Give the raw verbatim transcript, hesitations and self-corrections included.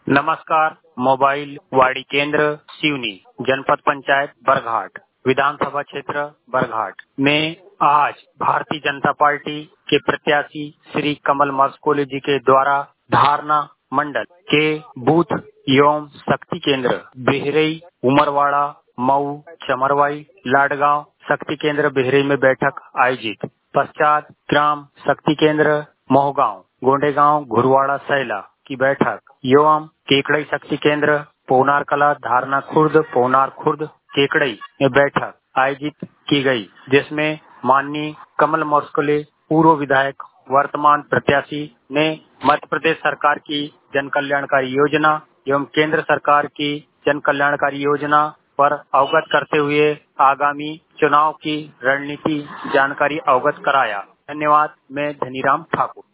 नमस्कार। मोबाइल वाड़ी केंद्र सिवनी, जनपद पंचायत बरघाट, विधानसभा क्षेत्र बरघाट में आज भारतीय जनता पार्टी के प्रत्याशी श्री कमल मस्कोले जी के द्वारा धारणा मंडल के बूथ एवं शक्ति केंद्र बेहरई, उमरवाड़ा, मऊ, चमरवाई, लाडगांव शक्ति केंद्र बेहरई में बैठक आयोजित। पश्चात ग्राम शक्ति केंद्र मोहगांव, गोंडेगांव, घुरवाड़ा, सैला की बैठक एवं केकड़ई शक्ति केंद्र पोनार कला, धारना खुर्द, पोनार खुर्द, केकड़ई में बैठक आयोजित की गई, जिसमें माननीय कमल मस्कोले पूर्व विधायक वर्तमान प्रत्याशी ने मध्य प्रदेश सरकार की जन कल्याणकारी योजना एवं केंद्र सरकार की जन कल्याणकारी योजना पर अवगत करते हुए आगामी चुनाव की रणनीति जानकारी अवगत कराया। धन्यवाद। मैं धनीराम ठाकुर।